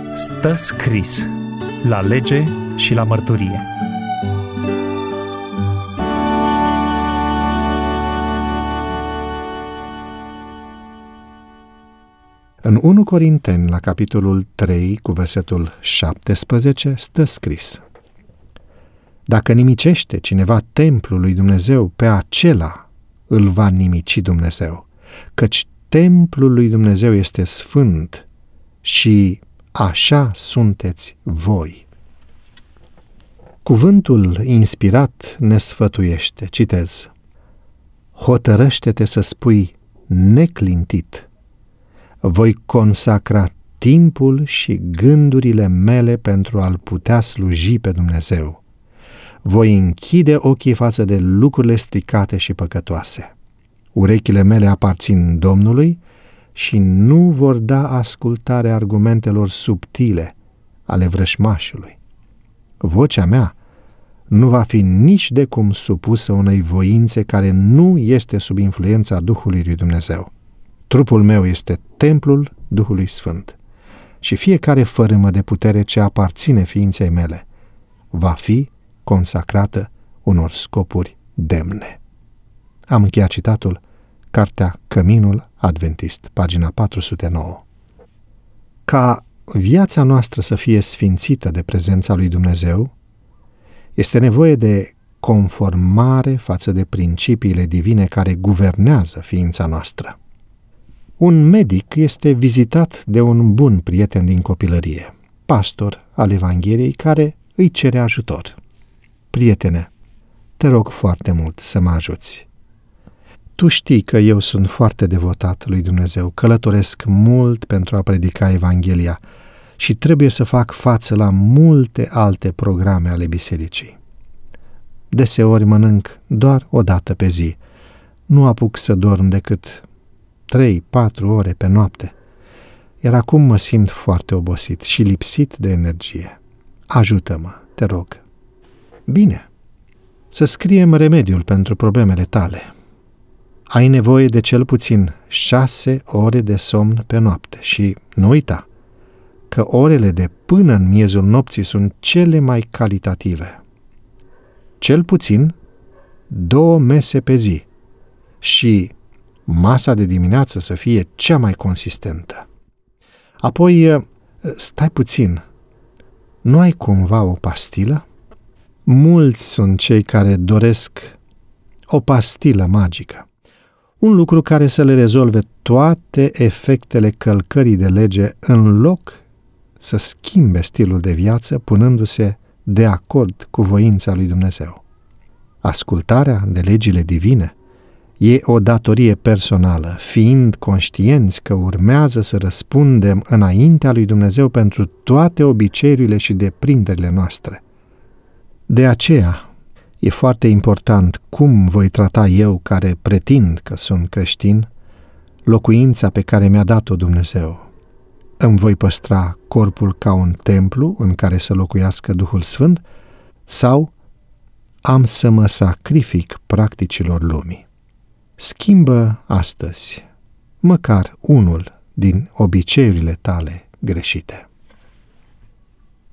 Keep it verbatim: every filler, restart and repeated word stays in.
Stă scris la lege și la mărturie. În unu Corinteni, la capitolul trei, cu versetul șaptesprezece, stă scris: Dacă nimicește cineva templul lui Dumnezeu, pe acela îl va nimici Dumnezeu, căci templul lui Dumnezeu este sfânt și așa sunteți voi. Cuvântul inspirat ne sfătuiește, citez: Hotărăște-te să spui neclintit: voi consacra timpul și gândurile mele pentru a-L putea sluji pe Dumnezeu. Voi închide ochii față de lucrurile stricate și păcătoase. Urechile mele aparțin Domnului și nu vor da ascultare argumentelor subtile ale vrășmașului. Vocea mea nu va fi nici de cum supusă unei voințe care nu este sub influența Duhului lui Dumnezeu. Trupul meu este templul Duhului Sfânt și fiecare fărâmă de putere ce aparține ființei mele va fi consacrată unor scopuri demne. Am încheiat citatul, Cartea Căminul Adventist, pagina patru sute nouă. Ca viața noastră să fie sfințită de prezența lui Dumnezeu, este nevoie de conformare față de principiile divine care guvernează ființa noastră. Un medic este vizitat de un bun prieten din copilărie, pastor al Evangheliei, care îi cere ajutor. Prietene, te rog foarte mult să mă ajuți. Tu știi că eu sunt foarte devotat lui Dumnezeu, călătoresc mult pentru a predica Evanghelia și trebuie să fac față la multe alte programe ale bisericii. Deseori mănânc doar o dată pe zi. Nu apuc să dorm decât trei patru ore pe noapte, iar acum mă simt foarte obosit și lipsit de energie. Ajută-mă, te rog. Bine, să scriem remediul pentru problemele tale. Ai nevoie de cel puțin șase ore de somn pe noapte și nu uita că orele de până în miezul nopții sunt cele mai calitative. Cel puțin două mese pe zi și masa de dimineață să fie cea mai consistentă. Apoi, stai puțin, nu ai cumva o pastilă? Mulți sunt cei care doresc o pastilă magică, un lucru care să le rezolve toate efectele călcării de lege în loc să schimbe stilul de viață punându-se de acord cu voința lui Dumnezeu. Ascultarea de legile divine e o datorie personală, fiind conștienți că urmează să răspundem înaintea lui Dumnezeu pentru toate obiceiurile și deprinderile noastre. De aceea, e foarte important cum voi trata eu, care pretind că sunt creștin, locuința pe care mi-a dat-o Dumnezeu. Îmi voi păstra corpul ca un templu în care să locuiască Duhul Sfânt sau am să mă sacrific practicilor lumii? Schimbă astăzi măcar unul din obiceiurile tale greșite.